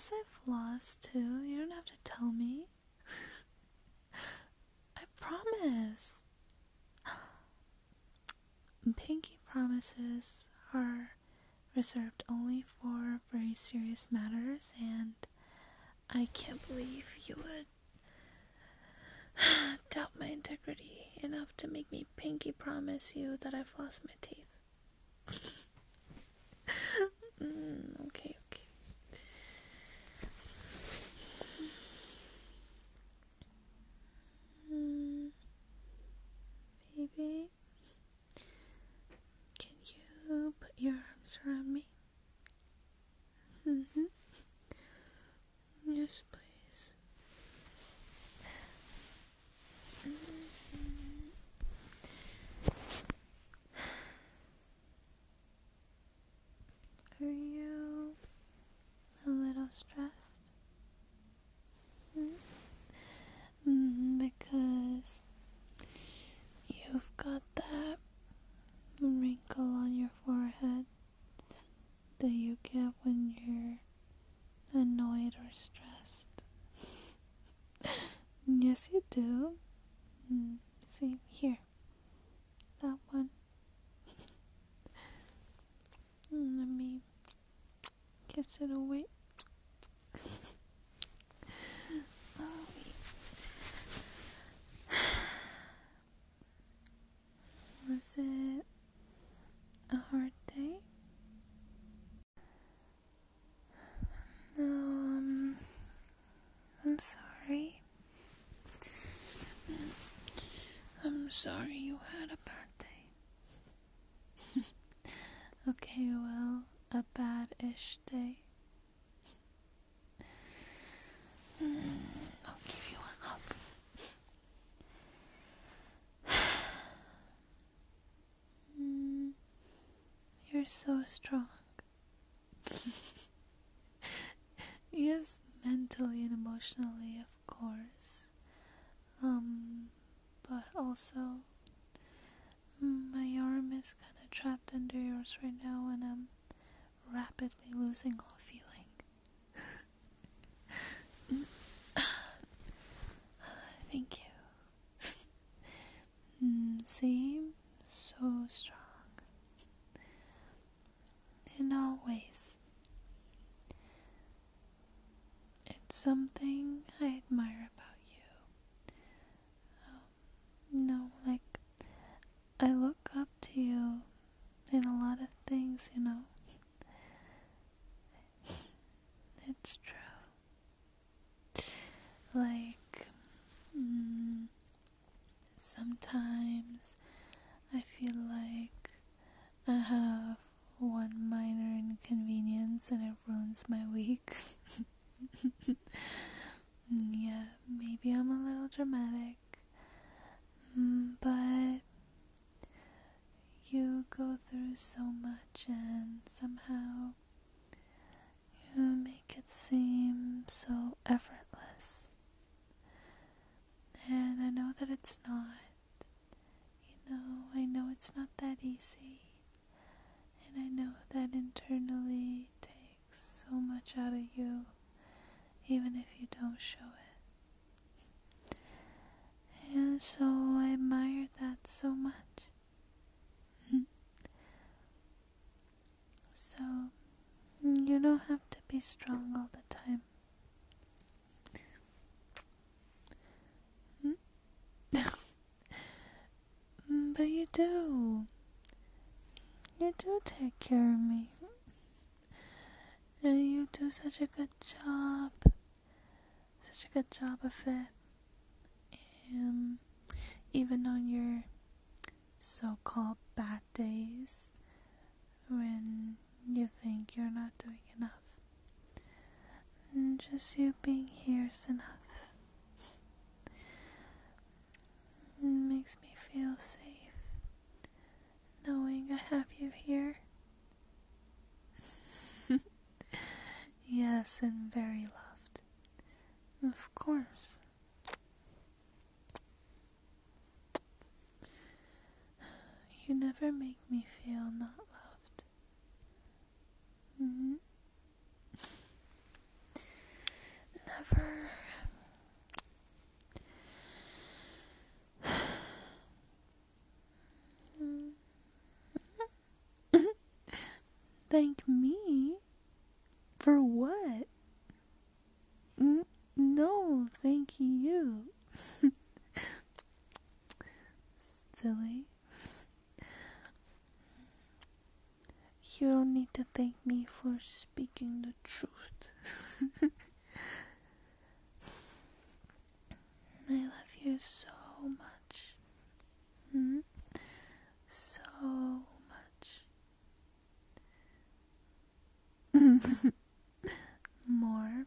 Yes, I floss too. You don't have to tell me. I promise. Pinky promises are reserved only for very serious matters, and I can't believe you would doubt my integrity enough to make me pinky promise you that I've lost my teeth. Okay. Baby, can you put your arms around me? Yes, please. Are you a little stressed? Because you've got that wrinkle on your forehead that you get when you're annoyed or stressed. Yes, you do. See, here. That one. Let me kiss it away. Oh, was it a hard day? No, I'm sorry. I'm sorry you had a bad day. Okay, well, a bad-ish day. I'll give you a hug. You're so strong. Yes, mentally and emotionally, of course. But also, my arm is kind of trapped under yours right now, and I'm rapidly losing all feeling. Thank you. See? So strong. In all ways. It's something I admire about you. Like, I look up to you in a lot of things, It's true. Like, sometimes I feel like I have one minor inconvenience and it ruins my week. Yeah, maybe I'm a little dramatic, but you go through so much and somehow you make it seem so effortless. And I know that it's not. I know it's not that easy. And I know that internally it takes so much out of you, even if you don't show it. And so I admire that so much. So, you don't have to be strong all the time. But you do. You do take care of me. And you do such a good job. Such a good job of it. Even on your so-called bad days, when you think you're not doing enough. And just you being here is enough. It makes me feel safe, knowing I have you here. Yes, and very loved. Of course. You never make me feel not loved. thank me for speaking the truth. I love you so much. So much. More.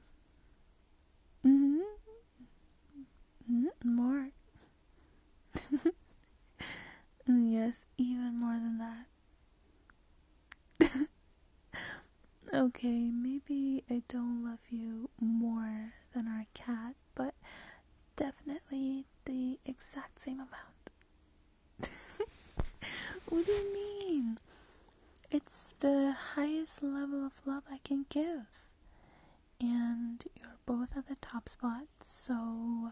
More. Yes, even more than that. Okay, maybe I don't love you more than our cat, but definitely the exact same amount. What do you mean? It's the highest level of love I can give. And you're both at the top spot, so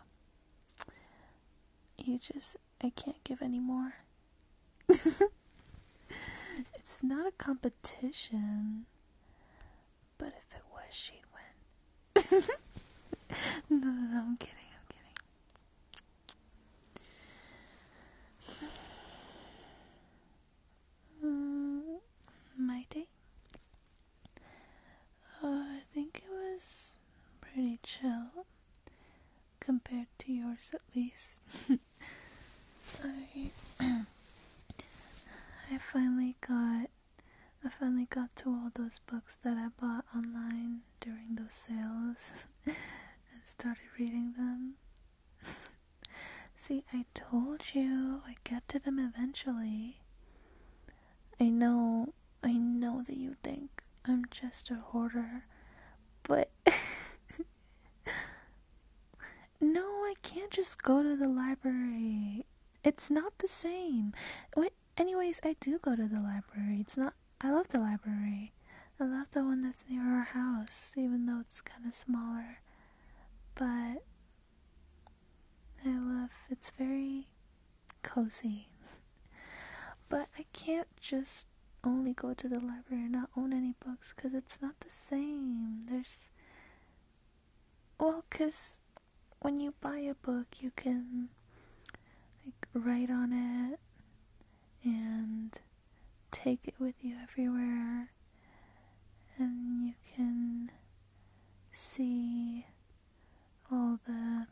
I can't give any more. It's not a competition, but if it was, she'd win. No, I'm kidding. My day? I think it was pretty chill, compared to yours at least. I finally got to all those books that I bought online during those sales and started reading them. See, I told you I'd get to them eventually. I know that you think I'm just a hoarder, but no, I can't just go to the library. It's not the same. Anyways, I do go to the library. I love the library. I love the one that's near our house, even though it's kind of smaller. But it's very cozy. But I can't just only go to the library and not own any books, because it's not the same. Because when you buy a book, you can write on it and take it with you everywhere, and you can see all the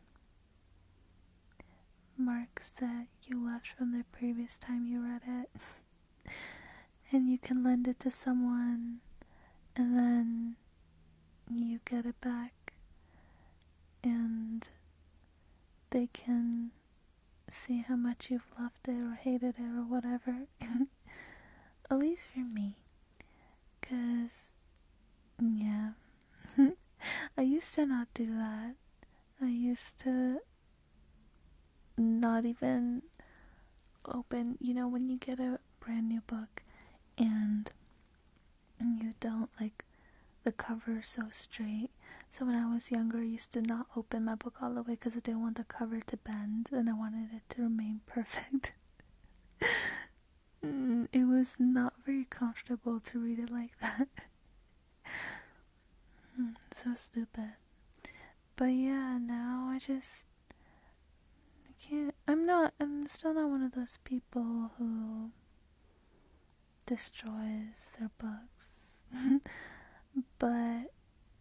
marks that you left from the previous time you read it. And you can lend it to someone, and then you get it back, and they can see how much you've loved it or hated it or whatever. At least for me. 'Cause, yeah. I used to not do that. I used to not even open, when you get a brand new book and you don't like the cover so straight. So when I was younger, I used to not open my book all the way because I didn't want the cover to bend and I wanted it to remain perfect. It was not very comfortable to read it like that. So stupid. But yeah, now I can't. I'm still not one of those people who destroys their books. But,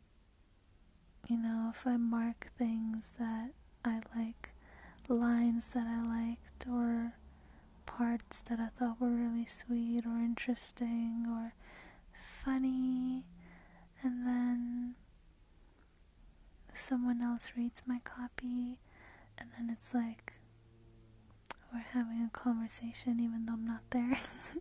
if I mark things that I like, lines that I liked, or parts that I thought were really sweet or interesting or funny, and then someone else reads my copy, and then it's like we're having a conversation even though I'm not there.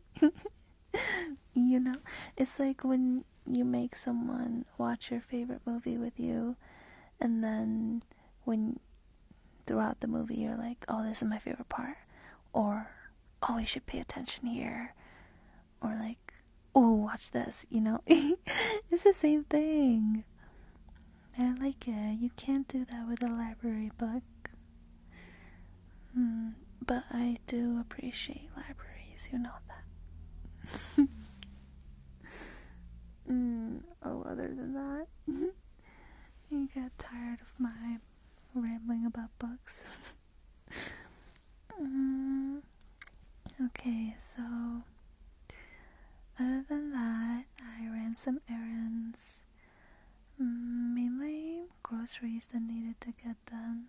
It's like when you make someone watch your favorite movie with you, and then throughout the movie you're like, oh, this is my favorite part, or oh, you should pay attention here, or like, oh, watch this, It's the same thing. I like it. You can't do that with a library book. But I do appreciate libraries, you know that. Other than that, you get tired of my rambling about books. Okay, so other than that, I ran some errands, mainly groceries that needed to get done.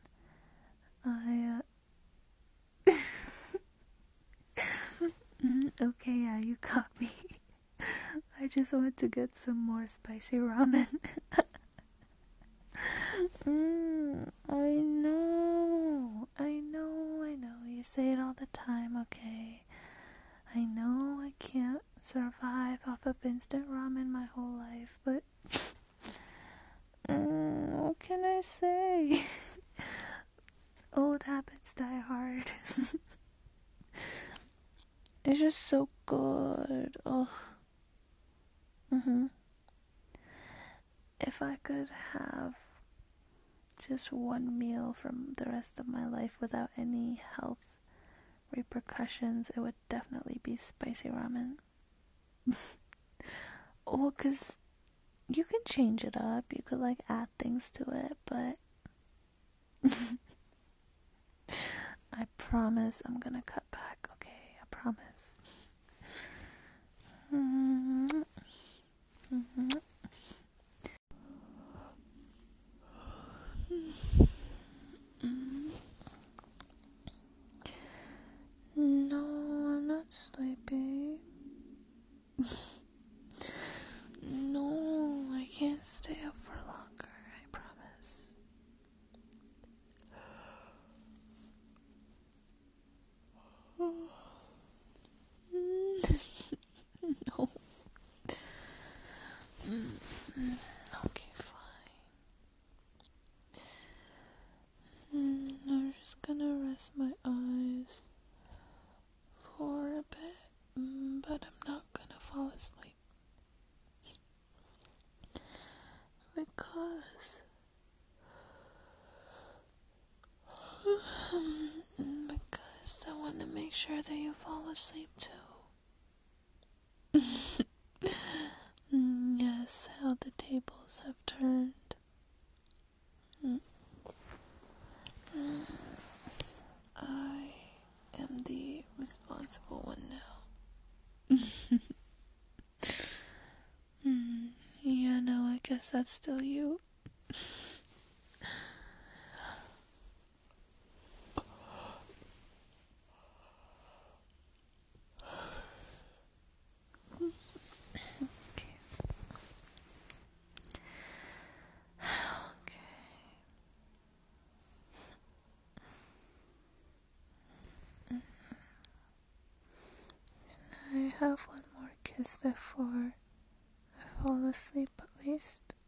Okay, yeah, you caught me. I just went to get some more spicy ramen. I know. You say it all the time, okay? I know I can't survive off of instant ramen my whole life, but what can I say? Old habits die hard. It's just so good. Oh. If I could have just one meal from the rest of my life without any health repercussions, it would definitely be spicy ramen. Well, 'cause you can change it up. You could like add things to it, but I promise I'm gonna cut back, okay? I promise. No, I'm not sleeping. No, I can't stay up for longer, I promise. No. Okay, fine. I'm just gonna rest my eyes for a bit, but I'm not gonna fall asleep. Because I want to make sure that you fall asleep too. Yes, how the tables have turned. I am the responsible one now. Yeah, no, I guess that's still you. Okay. Okay. I have one more kiss before I fall asleep, at least.